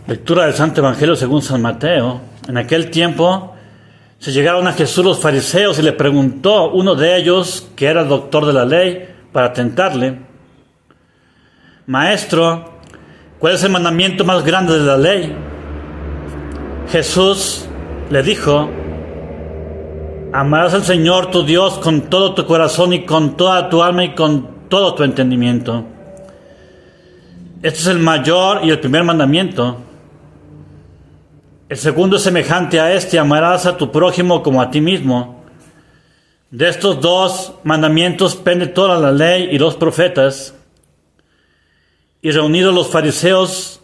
Lectura del Santo Evangelio según San Mateo. En aquel tiempo se llegaron a Jesús los fariseos y le preguntó uno de ellos, que era doctor de la ley, para tentarle: Maestro, ¿cuál es el mandamiento más grande de la ley? Jesús le dijo: amarás al Señor tu Dios con todo tu corazón y con toda tu alma y con todo tu entendimiento. Este es el mayor y el primer mandamiento. El segundo es semejante a este: amarás a tu prójimo como a ti mismo. De estos dos mandamientos pende toda la ley y los profetas. Y reunidos los fariseos,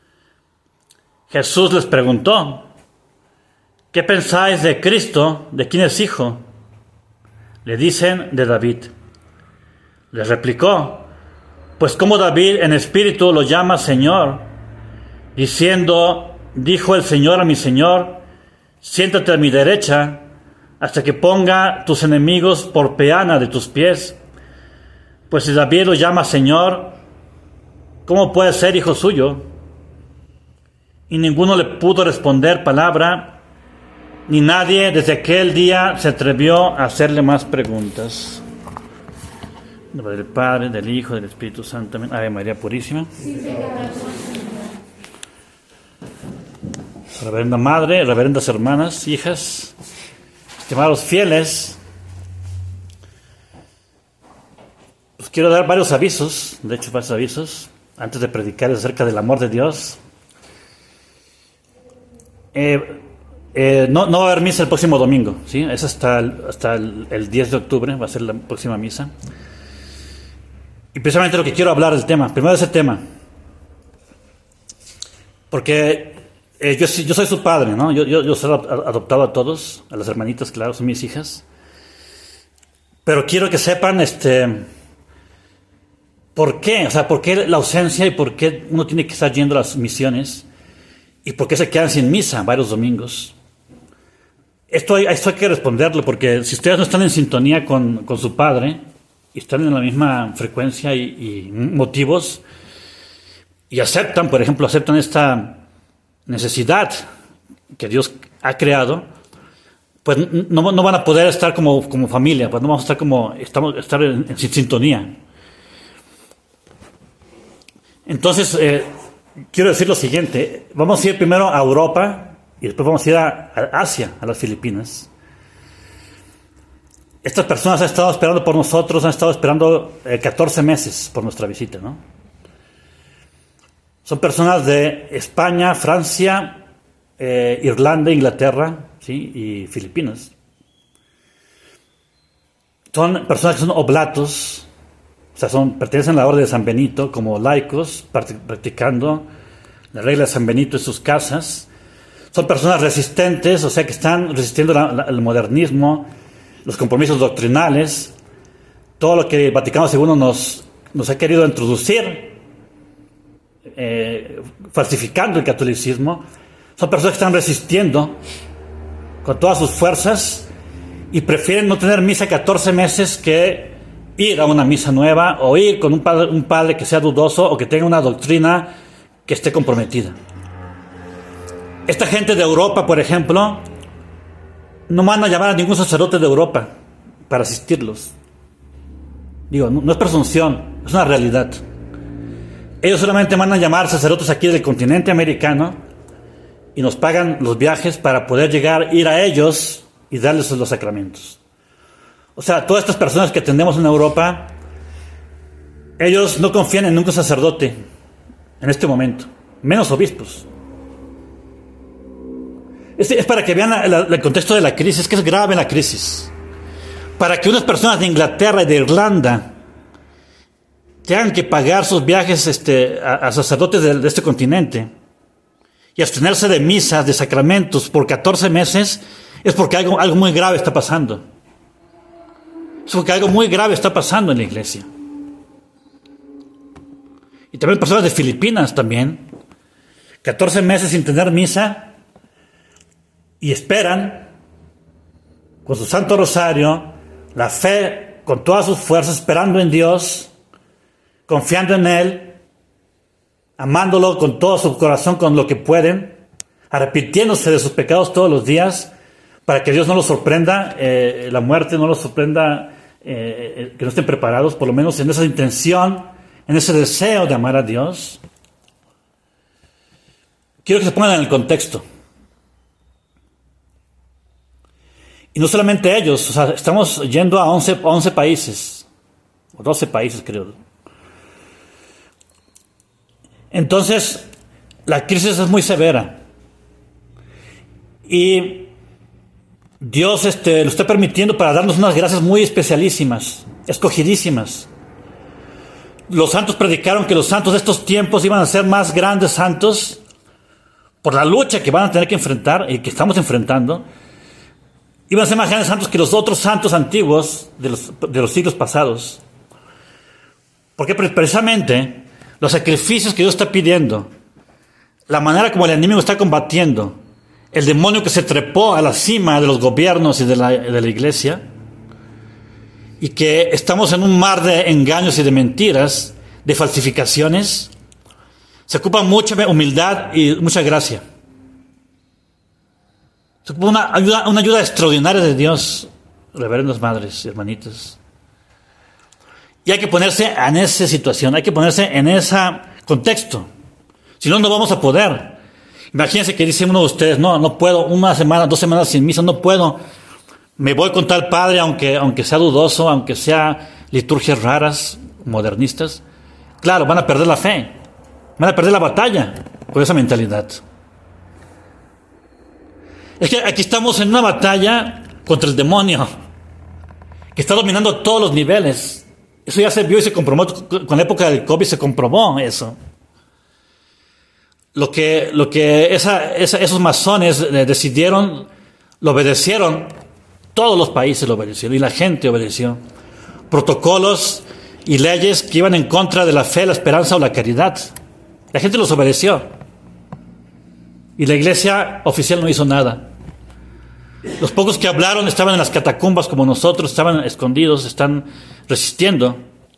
Jesús les preguntó: ¿qué pensáis de Cristo? ¿De quién es hijo? Le dicen: de David. Les replicó: pues como David en espíritu lo llama Señor, diciendo: dijo el Señor a mi Señor, siéntate a mi derecha, hasta que ponga tus enemigos por peana de tus pies. Pues si David lo llama Señor, ¿cómo puede ser hijo suyo? Y ninguno le pudo responder palabra, ni nadie desde aquel día se atrevió a hacerle más preguntas. En nombre del Padre, del Hijo, del Espíritu Santo. Amén. Ave María Purísima. Reverenda Madre, reverendas hermanas, hijas, estimados fieles, pues quiero dar varios avisos, antes de predicar acerca del amor de Dios. No va a haber misa el próximo domingo, ¿sí? Es hasta el 10 de octubre, va a ser la próxima misa. Y precisamente lo que quiero hablar del tema, primero ese tema, porque yo soy su padre, ¿no? Yo soy adoptado a todos, a las hermanitas, claro, son mis hijas. Pero quiero que sepan, ¿por qué? O sea, ¿por qué la ausencia y por qué uno tiene que estar yendo a las misiones? ¿Y por qué se quedan sin misa varios domingos? Esto hay que responderlo, porque si ustedes no están en sintonía con su padre, y están en la misma frecuencia y motivos, y aceptan esta necesidad que Dios ha creado, pues no van a poder estar como familia, pues no vamos a estar en sintonía. Entonces, quiero decir lo siguiente: vamos a ir primero a Europa y después vamos a ir a Asia, a las Filipinas. Estas personas han estado esperando por nosotros, han estado esperando 14 meses por nuestra visita, ¿no? Son personas de España, Francia, Irlanda, Inglaterra, ¿sí? Y Filipinas. Son personas que son oblatos, o sea, pertenecen a la orden de San Benito como laicos, practicando la regla de San Benito en sus casas. Son personas resistentes, o sea, que están resistiendo el modernismo, los compromisos doctrinales, todo lo que el Vaticano II nos ha querido introducir, falsificando el catolicismo. Son personas que están resistiendo con todas sus fuerzas y prefieren no tener misa 14 meses que ir a una misa nueva o ir con un padre que sea dudoso o que tenga una doctrina que esté comprometida. Esta gente de Europa, por ejemplo, no van a llamar a ningún sacerdote de Europa para asistirlos. Digo, no es presunción, es una realidad. Ellos solamente van a llamar sacerdotes aquí del continente americano y nos pagan los viajes para poder ir a ellos y darles los sacramentos. O sea, todas estas personas que atendemos en Europa, ellos no confían en ningún sacerdote en este momento, menos obispos. Es para que vean el contexto de la crisis, que es grave la crisis. Para que unas personas de Inglaterra y de Irlanda tengan que pagar sus viajes a sacerdotes de este continente y abstenerse de misas, de sacramentos por 14 meses, es porque algo muy grave está pasando. Es porque algo muy grave está pasando en la iglesia. Y también personas de Filipinas también, 14 meses sin tener misa, y esperan, con su Santo Rosario, la fe, con todas sus fuerzas, esperando en Dios, confiando en Él, amándolo con todo su corazón, con lo que pueden, arrepintiéndose de sus pecados todos los días, para que Dios no los sorprenda, la muerte no los sorprenda, que no estén preparados, por lo menos en esa intención, en ese deseo de amar a Dios. Quiero que se pongan en el contexto. Y no solamente ellos, o sea, estamos yendo a 11 países, o 12 países creo. Entonces, la crisis es muy severa. Y Dios lo está permitiendo para darnos unas gracias muy especialísimas, escogidísimas. Los santos predicaron que los santos de estos tiempos iban a ser más grandes santos por la lucha que van a tener que enfrentar y que estamos enfrentando. Iban a ser más grandes santos que los otros santos antiguos de los siglos pasados. Porque precisamente los sacrificios que Dios está pidiendo, la manera como el enemigo está combatiendo, el demonio que se trepó a la cima de los gobiernos y de la iglesia, y que estamos en un mar de engaños y de mentiras, de falsificaciones, se ocupa mucha humildad y mucha gracia. Se ocupa una ayuda extraordinaria de Dios, reverendas madres y hermanitas. Y hay que ponerse en esa situación, hay que ponerse en ese contexto. Si no, no vamos a poder. Imagínense que dice uno de ustedes, no puedo, 1 semana, 2 semanas sin misa, no puedo. Me voy con tal padre, aunque sea dudoso, aunque sea liturgias raras, modernistas. Claro, van a perder la fe, van a perder la batalla con esa mentalidad. Es que aquí estamos en una batalla contra el demonio, que está dominando todos los niveles. Eso ya se vio y se comprobó, con la época del COVID se comprobó eso. Lo que esos masones decidieron, lo obedecieron, todos los países lo obedecieron y la gente obedeció. Protocolos y leyes que iban en contra de la fe, la esperanza o la caridad. La gente los obedeció. Y la iglesia oficial no hizo nada. Los pocos que hablaron estaban en las catacumbas como nosotros, estaban escondidos, están resistiendo.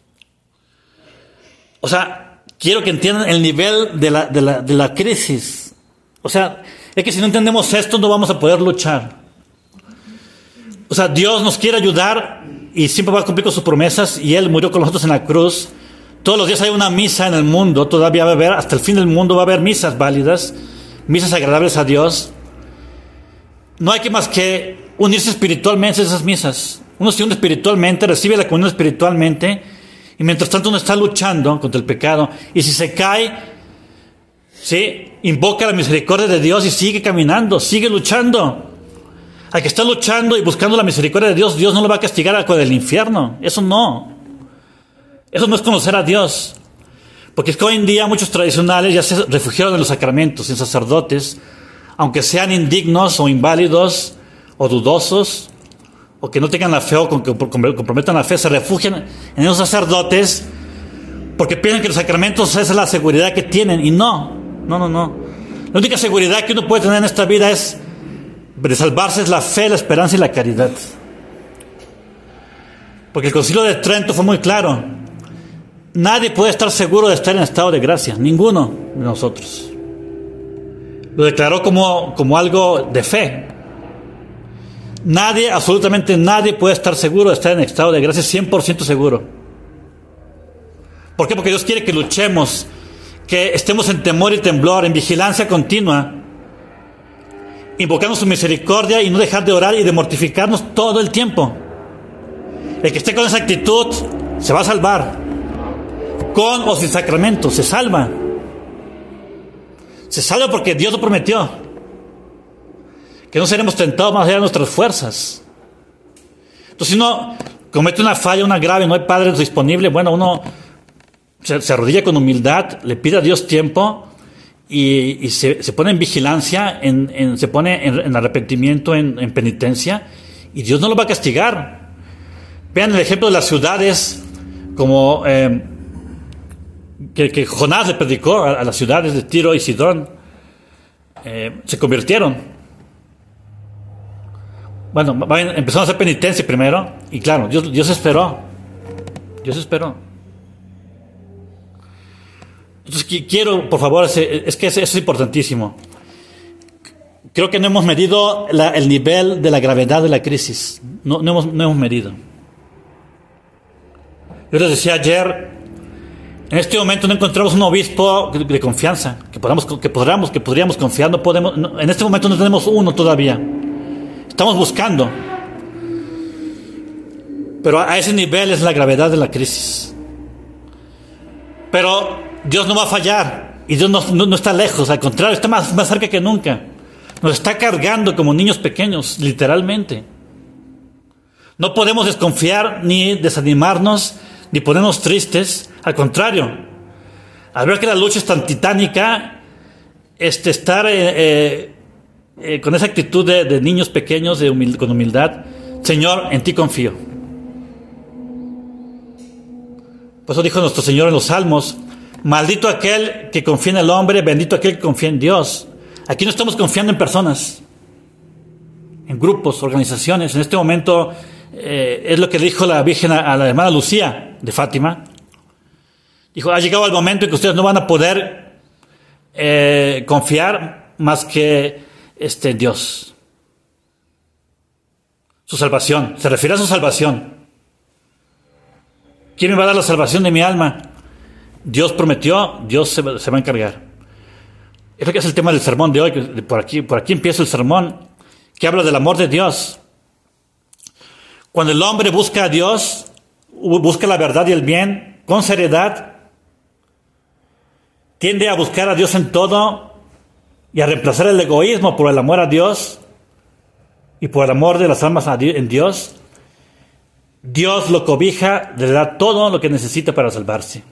O sea, quiero que entiendan el nivel de la crisis. O sea, es que si no entendemos esto no vamos a poder luchar. O sea, Dios nos quiere ayudar y siempre va a cumplir con sus promesas, y Él murió con nosotros en la cruz. Todos los días hay una misa en el mundo, todavía va a haber, hasta el fin del mundo va a haber misas válidas, misas agradables a Dios. No hay que más que unirse espiritualmente a esas misas. Uno se une espiritualmente, recibe la comunión espiritualmente, y mientras tanto uno está luchando contra el pecado. Y si se cae, ¿sí?, invoca la misericordia de Dios y sigue caminando, sigue luchando. Al que está luchando y buscando la misericordia de Dios, Dios no lo va a castigar con el infierno. Eso no es conocer a Dios. Porque es que hoy en día muchos tradicionales ya se refugiaron en los sacramentos, en sacerdotes, aunque sean indignos o inválidos o dudosos, o que no tengan la fe o comprometan la fe, se refugian en esos sacerdotes porque piensan que los sacramentos es la seguridad que tienen. Y no. La única seguridad que uno puede tener en esta vida es de salvarse, es la fe, la esperanza y la caridad. Porque el Concilio de Trento fue muy claro. Nadie puede estar seguro de estar en estado de gracia, ninguno de nosotros. Lo declaró como algo de fe. Nadie, absolutamente nadie puede estar seguro de estar en estado de gracia, 100% seguro. ¿Por qué? Porque Dios quiere que luchemos, que estemos en temor y temblor, en vigilancia continua, invocando su misericordia y no dejar de orar y de mortificarnos todo el tiempo. El que esté con esa actitud se va a salvar, con o sin sacramento, se salva. Se salva porque Dios lo prometió, que no seremos tentados más allá de nuestras fuerzas. Entonces, si uno comete una falla, una grave, no hay padre disponible, bueno, uno se arrodilla con humildad, le pide a Dios tiempo y se pone en vigilancia, se pone en arrepentimiento, en penitencia, y Dios no lo va a castigar. Vean el ejemplo de las ciudades, como que Jonás le predicó a las ciudades de Tiro y Sidón. Se convirtieron. Bueno, empezaron a hacer penitencia primero, y claro, Dios esperó. Entonces quiero, por favor, es que eso es importantísimo. Creo que no hemos medido el nivel de la gravedad de la crisis. No hemos medido. Yo les decía ayer, en este momento no encontramos un obispo de confianza, que podríamos confiar. No podemos, en este momento no tenemos uno todavía. Estamos buscando. Pero a ese nivel es la gravedad de la crisis. Pero Dios no va a fallar. Y Dios no está lejos. Al contrario, está más cerca que nunca. Nos está cargando como niños pequeños, literalmente. No podemos desconfiar ni desanimarnos ni ponernos tristes. Al contrario, al ver que la lucha es tan titánica, estar con esa actitud de niños pequeños, con humildad. Señor, en ti confío. Por eso dijo nuestro Señor en los Salmos: maldito aquel que confía en el hombre, bendito aquel que confía en Dios. Aquí no estamos confiando en personas, en grupos, organizaciones. En este momento es lo que dijo la Virgen a la hermana Lucía de Fátima. Dijo: ha llegado el momento en que ustedes no van a poder confiar más que en Dios. Su salvación, se refiere a su salvación. ¿Quién me va a dar la salvación de mi alma? Dios prometió, Dios se va a encargar. Es lo que es el tema del sermón de hoy. Por aquí empieza el sermón, que habla del amor de Dios. Cuando el hombre busca a Dios, busca la verdad y el bien con seriedad, tiende a buscar a Dios en todo y a reemplazar el egoísmo por el amor a Dios y por el amor de las almas en Dios. Dios lo cobija, le da todo lo que necesita para salvarse.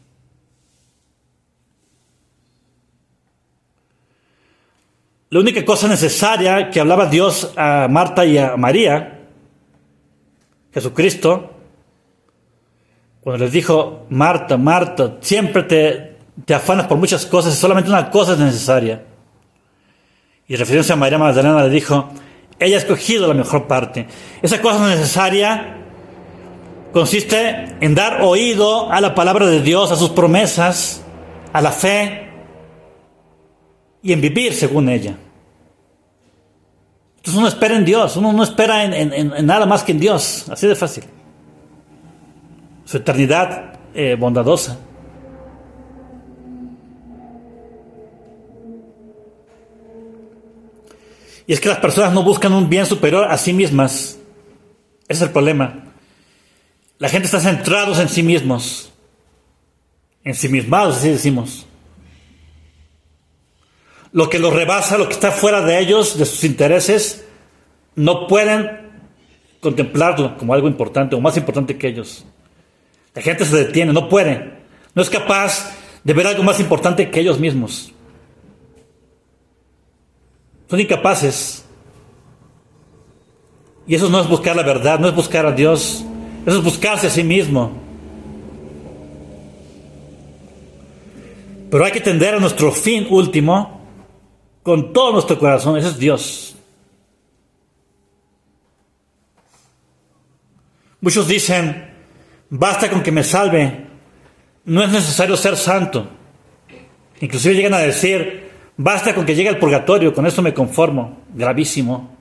La única cosa necesaria que hablaba Dios a Marta y a María, Jesucristo, cuando les dijo: Marta, Marta, siempre te afanas por muchas cosas y solamente una cosa es necesaria. Y refiriéndose a María Magdalena le dijo: ella ha escogido la mejor parte. Esa cosa necesaria consiste en dar oído a la palabra de Dios, a sus promesas, a la fe, y en vivir según ella. Entonces uno espera en Dios, uno no espera en nada más que en Dios, así de fácil. Su eternidad bondadosa. Y es que las personas no buscan un bien superior a sí mismas. Ese es el problema. La gente está centrados en sí mismos, ensimismados, así decimos. Lo que los rebasa, lo que está fuera de ellos, de sus intereses, no pueden contemplarlo como algo importante o más importante que ellos. La gente se detiene, no puede, no es capaz de ver algo más importante que ellos mismos. Son incapaces. Y eso no es buscar la verdad, no es buscar a Dios, eso es buscarse a sí mismo. Pero hay que tender a nuestro fin último con todo nuestro corazón, ese es Dios. Muchos dicen: basta con que me salve, no es necesario ser santo. Inclusive llegan a decir: basta con que llegue al purgatorio, con eso me conformo. Gravísimo.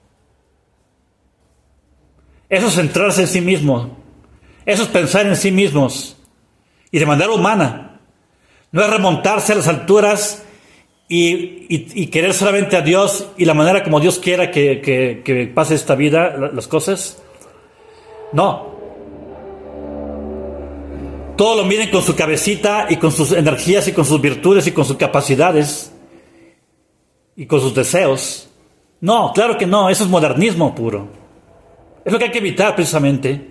Eso es centrarse en sí mismo, eso es pensar en sí mismos y de manera humana. No es remontarse a las alturas y querer solamente a Dios y la manera como Dios quiera que pase esta vida, las cosas. No. Todo lo miden con su cabecita y con sus energías y con sus virtudes y con sus capacidades y con sus deseos. No, claro que no, eso es modernismo puro. Es lo que hay que evitar precisamente.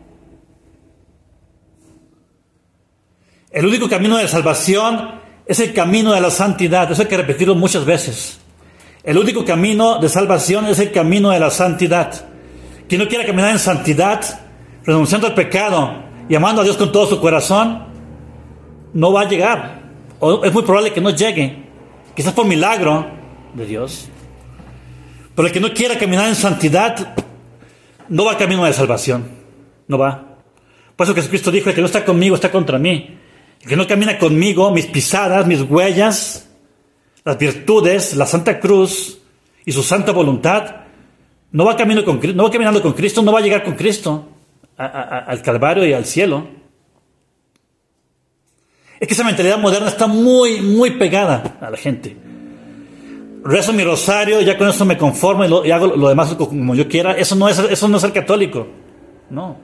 El único camino de salvación es el camino de la santidad. Eso hay que repetirlo muchas veces. El único camino de salvación es el camino de la santidad. Quien no quiera caminar en santidad, renunciando al pecado y amando a Dios con todo su corazón, no va a llegar. O es muy probable que no llegue. Quizás por milagro de Dios. Pero el que no quiera caminar en santidad no va camino de salvación. No va. Por eso Jesucristo dijo: el que no está conmigo está contra mí. El que no camina conmigo, mis pisadas, mis huellas, las virtudes, la Santa Cruz y su santa voluntad, no va caminando con Cristo, no va a llegar con Cristo al Calvario y al cielo. Es que esa mentalidad moderna está muy, muy pegada a la gente. Rezo mi rosario, ya con eso me conformo y hago lo demás como yo quiera. Eso no es ser católico. No.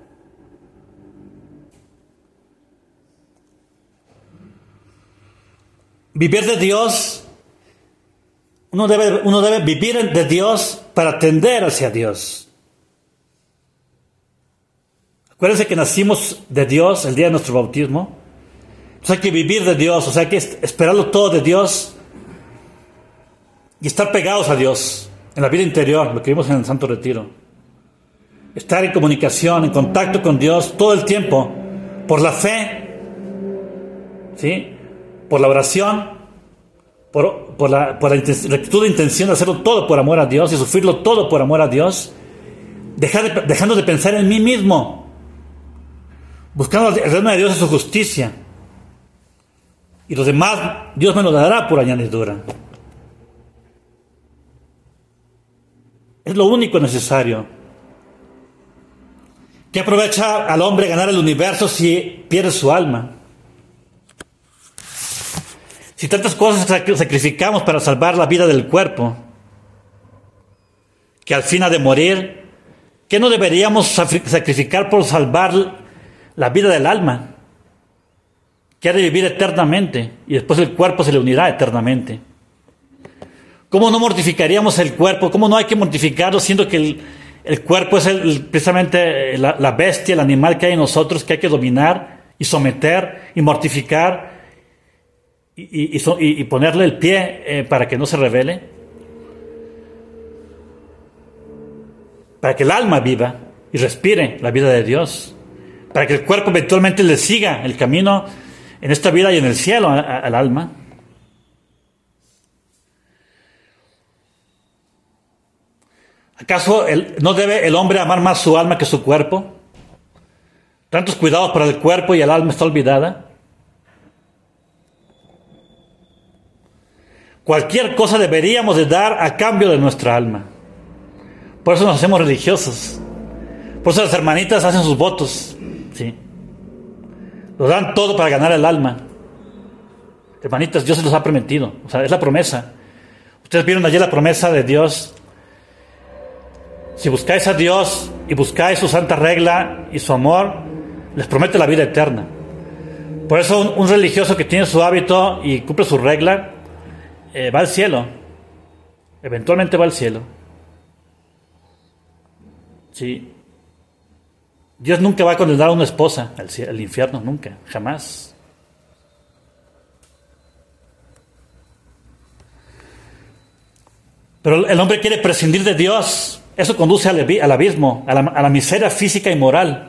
Vivir de Dios, uno debe vivir de Dios para tender hacia Dios. Acuérdense que nacimos de Dios el día de nuestro bautismo. Entonces hay que vivir de Dios, o sea, hay que esperarlo todo de Dios y estar pegados a Dios en la vida interior, lo que vimos en el Santo Retiro. Estar en comunicación, en contacto con Dios todo el tiempo, por la fe, ¿sí? Por la oración, por la rectitud de intención de hacerlo todo por amor a Dios y sufrirlo todo por amor a Dios, dejando de pensar en mí mismo, buscando el reino de Dios y su justicia. Y los demás, Dios me lo dará por añadidura. Es lo único necesario. ¿Qué aprovecha al hombre ganar el universo si pierde su alma? Si tantas cosas sacrificamos para salvar la vida del cuerpo, que al fin ha de morir, ¿qué no deberíamos sacrificar por salvar la vida del alma? Que ha de vivir eternamente y después el cuerpo se le unirá eternamente. ¿Cómo no mortificaríamos el cuerpo? ¿Cómo no hay que mortificarlo siendo que el cuerpo es precisamente la bestia, el animal que hay en nosotros que hay que dominar y someter y mortificar y ponerle el pie para que no se rebele? Para que el alma viva y respire la vida de Dios. Para que el cuerpo eventualmente le siga el camino en esta vida y en el cielo al alma. ¿Acaso no debe el hombre amar más su alma que su cuerpo? Tantos cuidados para el cuerpo y el alma está olvidada. Cualquier cosa deberíamos de dar a cambio de nuestra alma. Por eso nos hacemos religiosos. Por eso las hermanitas hacen sus votos. ¿Sí? Lo dan todo para ganar el alma. Hermanitas, Dios se los ha prometido. O sea, es la promesa. Ustedes vieron ayer la promesa de Dios. Si buscáis a Dios y buscáis su santa regla y su amor, les promete la vida eterna. Por eso un religioso que tiene su hábito y cumple su regla, va al cielo. Eventualmente va al cielo. Sí. Dios nunca va a condenar a una esposa al infierno, nunca, jamás. Pero el hombre quiere prescindir de Dios. Eso conduce al abismo, a la miseria física y moral.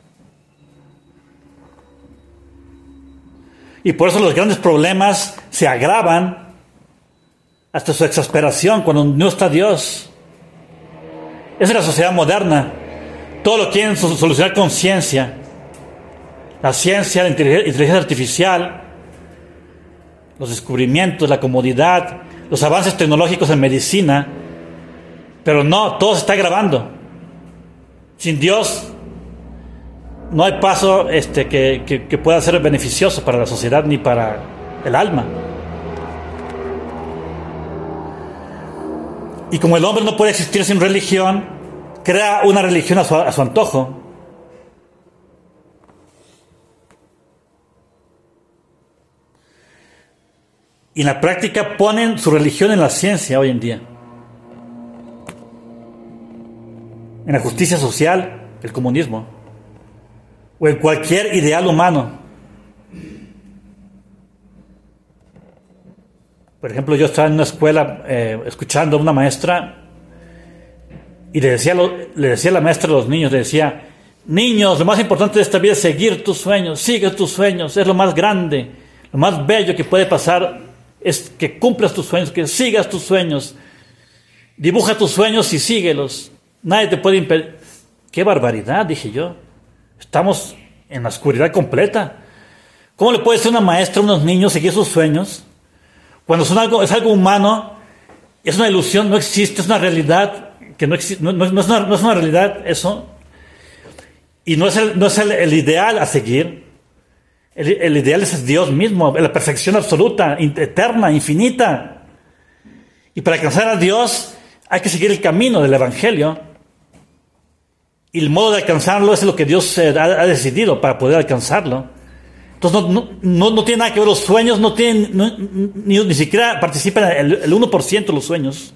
Y por eso los grandes problemas se agravan hasta su exasperación cuando no está Dios. Esa es la sociedad moderna. Todo lo quieren solucionar con ciencia. La ciencia, la inteligencia artificial, los descubrimientos, la comodidad, los avances tecnológicos en medicina. Pero no, todo se está agravando. Sin Dios no hay paso que pueda ser beneficioso para la sociedad ni para el alma. Y como el hombre no puede existir sin religión, crea una religión a su antojo. Y en la práctica ponen su religión en la ciencia hoy en día. En la justicia social, el comunismo. O en cualquier ideal humano. Por ejemplo, yo estaba en una escuela escuchando a una maestra y le decía a la maestra a los niños, le decía: niños, lo más importante de esta vida es seguir tus sueños, sigue tus sueños, es lo más grande, lo más bello que puede pasar es que cumplas tus sueños, que sigas tus sueños, dibuja tus sueños y síguelos, nadie te puede impedir. ¡Qué barbaridad!, dije yo. Estamos en la oscuridad completa. ¿Cómo le puede decir una maestra a unos niños seguir sus sueños cuando es algo humano, es una ilusión, no existe, es una realidad que no existe, no es una realidad eso, y no es el ideal a seguir? El ideal es Dios mismo, la perfección absoluta, eterna, infinita. Y para alcanzar a Dios hay que seguir el camino del Evangelio. Y el modo de alcanzarlo es lo que Dios ha decidido para poder alcanzarlo. Entonces no tiene nada que ver los sueños, ni siquiera participan el 1% de los sueños.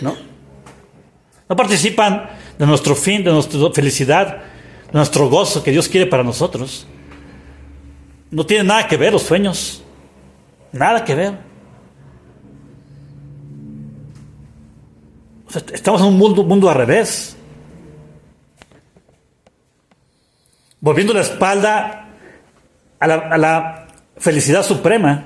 No participan de nuestro fin, de nuestra felicidad, de nuestro gozo que Dios quiere para nosotros. No tiene nada que ver los sueños. Nada que ver. O sea, estamos en un mundo al revés. Volviendo la espalda a la felicidad suprema.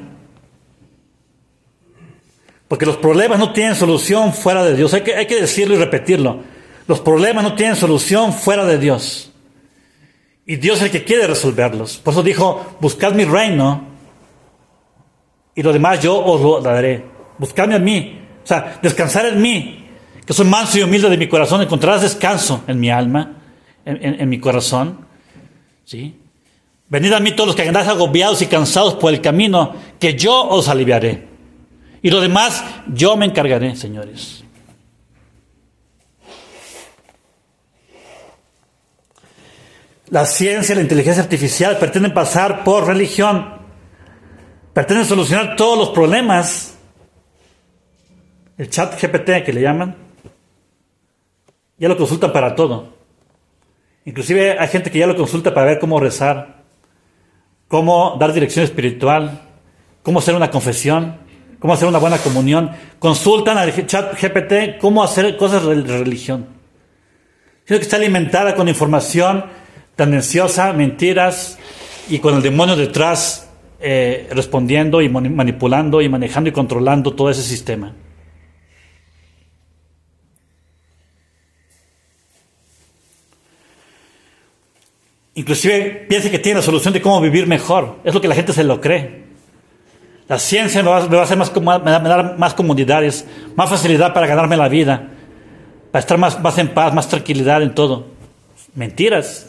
Porque los problemas no tienen solución fuera de Dios. Hay que decirlo y repetirlo. Los problemas no tienen solución fuera de Dios. Y Dios es el que quiere resolverlos. Por eso dijo, buscad mi reino y lo demás yo os lo daré. Buscadme a mí. O sea, descansar en mí, que soy manso y humilde de mi corazón. Encontrarás descanso en mi alma, en mi corazón. ¿Sí? Venid a mí todos los que andáis agobiados y cansados por el camino, que yo os aliviaré. Y lo demás yo me encargaré, señores. La ciencia y la inteligencia artificial pretenden pasar por religión. Pretenden solucionar todos los problemas. El chat GPT que le llaman, ya lo consultan para todo. Inclusive hay gente que ya lo consulta para ver cómo rezar, cómo dar dirección espiritual, cómo hacer una confesión, cómo hacer una buena comunión. Consultan al chat GPT cómo hacer cosas de religión. Sino que está alimentada con información tendenciosa, mentiras, y con el demonio detrás respondiendo y manipulando y manejando y controlando todo ese sistema. Inclusive piensa que tiene la solución de cómo vivir mejor. Es lo que la gente se lo cree. La ciencia me va a hacer me va a dar más comodidades, más facilidad para ganarme la vida, para estar más en paz, más tranquilidad en todo. Mentiras.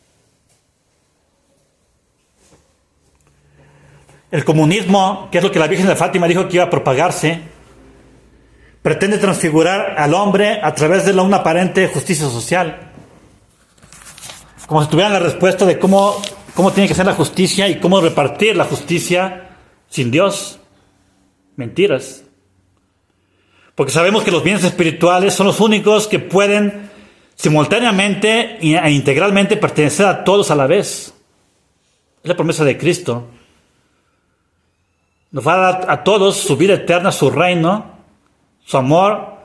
El comunismo, que es lo que la Virgen de Fátima dijo que iba a propagarse, pretende transfigurar al hombre a través de una aparente justicia social. Como si tuvieran la respuesta de cómo tiene que ser la justicia y cómo repartir la justicia sin Dios. Mentiras. Porque sabemos que los bienes espirituales son los únicos que pueden simultáneamente e integralmente pertenecer a todos a la vez. Es la promesa de Cristo. Nos va a dar a todos su vida eterna, su reino, su amor,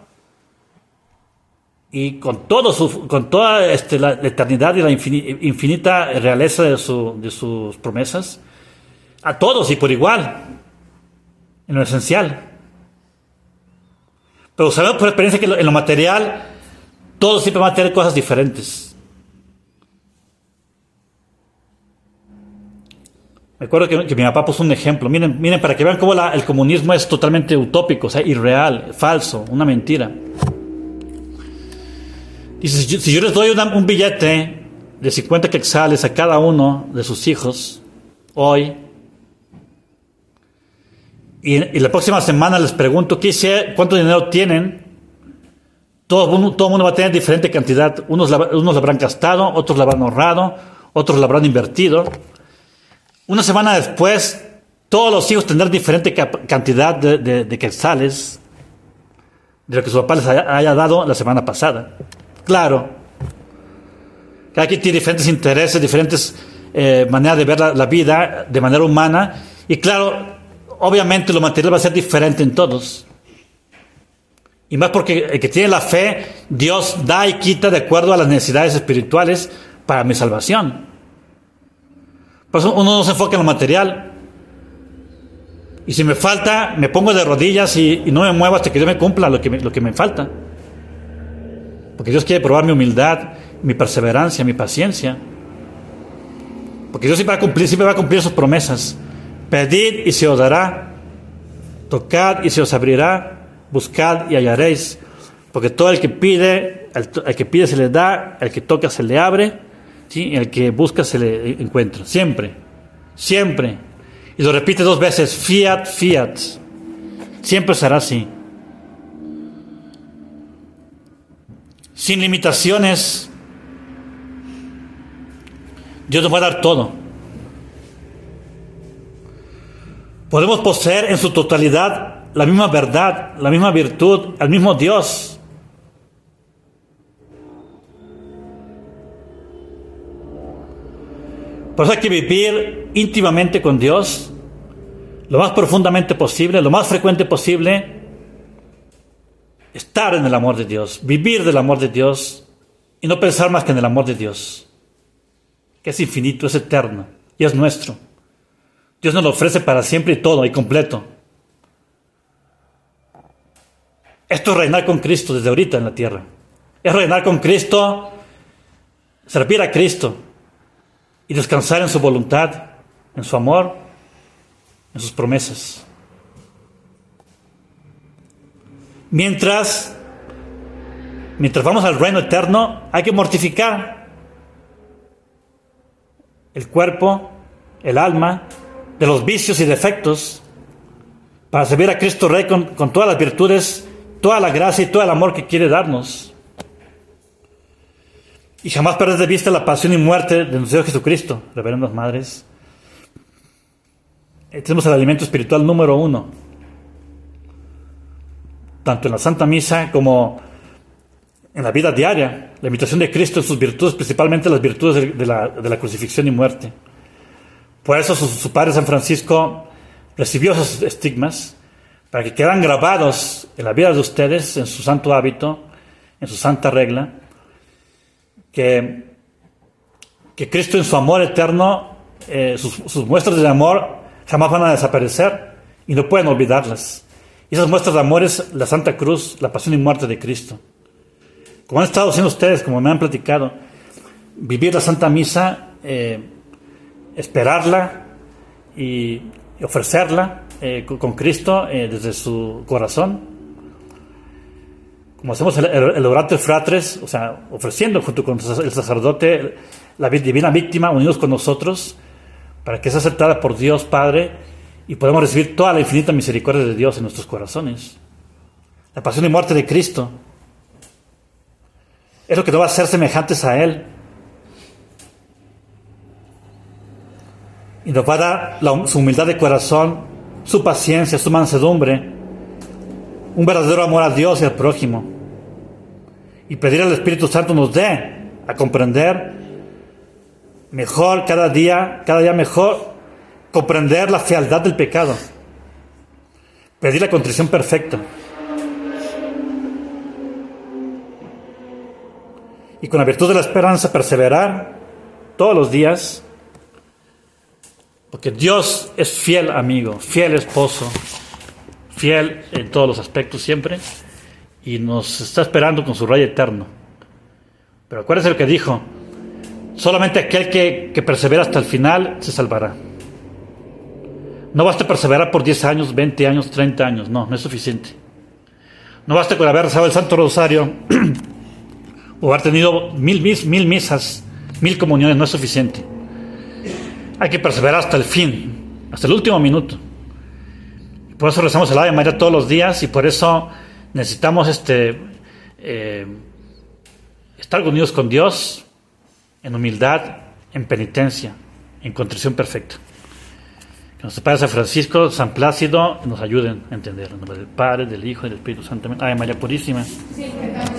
y con toda la eternidad y la infinita realeza de sus promesas, a todos y por igual, en lo esencial. Pero sabemos por experiencia que en lo material todos siempre van a tener cosas diferentes. Me acuerdo que mi papá puso un ejemplo. Miren para que vean cómo el comunismo es totalmente utópico, o sea, irreal, falso, una mentira. Dice, si yo les doy un billete de 50 quetzales a cada uno de sus hijos hoy, y la próxima semana les pregunto cuánto dinero tienen, todo el mundo va a tener diferente cantidad. Unos lo habrán gastado, otros lo habrán ahorrado, otros lo habrán invertido. Una semana después, todos los hijos tendrán diferente cantidad de quetzales de lo que su papá les haya dado la semana pasada. Claro, cada quien tiene diferentes intereses, diferentes maneras de ver la vida de manera humana, y claro, obviamente lo material va a ser diferente en todos. Y más porque el que tiene la fe, Dios da y quita de acuerdo a las necesidades espirituales para mi salvación. Por eso uno no se enfoca en lo material. Y si me falta, me pongo de rodillas y no me muevo hasta que Dios me cumpla lo que me falta. Porque Dios quiere probar mi humildad, mi perseverancia, mi paciencia. Porque Dios siempre va a cumplir sus promesas. Pedid y se os dará, tocad y se os abrirá, buscad y hallaréis, porque todo el que pide, al que pide se le da, al que toca se le abre, ¿sí? El que busca se le encuentra, siempre, siempre. Y lo repite 2 veces, fiat, fiat, siempre será así. Sin limitaciones, Dios nos va a dar todo. Podemos poseer en su totalidad la misma verdad, la misma virtud, al mismo Dios. Por eso hay que vivir íntimamente con Dios, lo más profundamente posible, lo más frecuente posible, estar en el amor de Dios, vivir del amor de Dios y no pensar más que en el amor de Dios, que es infinito, es eterno y es nuestro. Dios nos lo ofrece para siempre y todo y completo. Esto es reinar con Cristo desde ahorita en la tierra. Es reinar con Cristo, servir a Cristo y descansar en su voluntad, en su amor, en sus promesas. Mientras vamos al reino eterno, hay que mortificar el cuerpo, el alma, de los vicios y defectos, para servir a Cristo Rey con todas las virtudes, toda la gracia y todo el amor que quiere darnos. Y jamás perder de vista la pasión y muerte de nuestro Señor Jesucristo, reverendas madres. Tenemos el alimento espiritual número 1, tanto en la Santa Misa como en la vida diaria, la imitación de Cristo en sus virtudes, principalmente las virtudes de la crucifixión y muerte. Por eso su padre San Francisco recibió esos estigmas para que quedaran grabados en la vida de ustedes, en su santo hábito, en su santa regla, que Cristo en su amor eterno, sus muestras de amor jamás van a desaparecer y no pueden olvidarlas. Y esas muestras de amor es la Santa Cruz, la pasión y muerte de Cristo. Como han estado haciendo ustedes, como me han platicado, vivir la Santa Misa, esperarla y ofrecerla con Cristo desde su corazón, como hacemos el Orate Fratres, o sea, ofreciendo junto con el sacerdote la divina víctima, unidos con nosotros, para que sea aceptada por Dios Padre y podamos recibir toda la infinita misericordia de Dios en nuestros corazones. La pasión y muerte de Cristo es lo que nos va a hacer semejantes a Él. Y nos va a dar su humildad de corazón, su paciencia, su mansedumbre, un verdadero amor a Dios y al prójimo. Y pedir al Espíritu Santo nos dé a comprender mejor cada día mejor, comprender la fealdad del pecado. Pedir la contrición perfecta. Y con la virtud de la esperanza perseverar todos los días. Porque Dios es fiel amigo, fiel esposo, fiel en todos los aspectos siempre, y nos está esperando con su Rey eterno. Pero acuérdense lo que dijo: solamente aquel que persevera hasta el final se salvará. No basta perseverar por 10 años, 20 años, 30 años, no es suficiente. No basta con haber rezado el Santo Rosario o haber tenido 1000 misas, 1000 comuniones, no es suficiente. Hay que perseverar hasta el fin, hasta el último minuto. Por eso rezamos el Ave María todos los días y por eso necesitamos estar unidos con Dios en humildad, en penitencia, en contrición perfecta. Que nuestro Padre San Francisco, San Plácido nos ayuden a entender. En nombre del Padre, del Hijo y del Espíritu Santo. Ave María Purísima. Sí,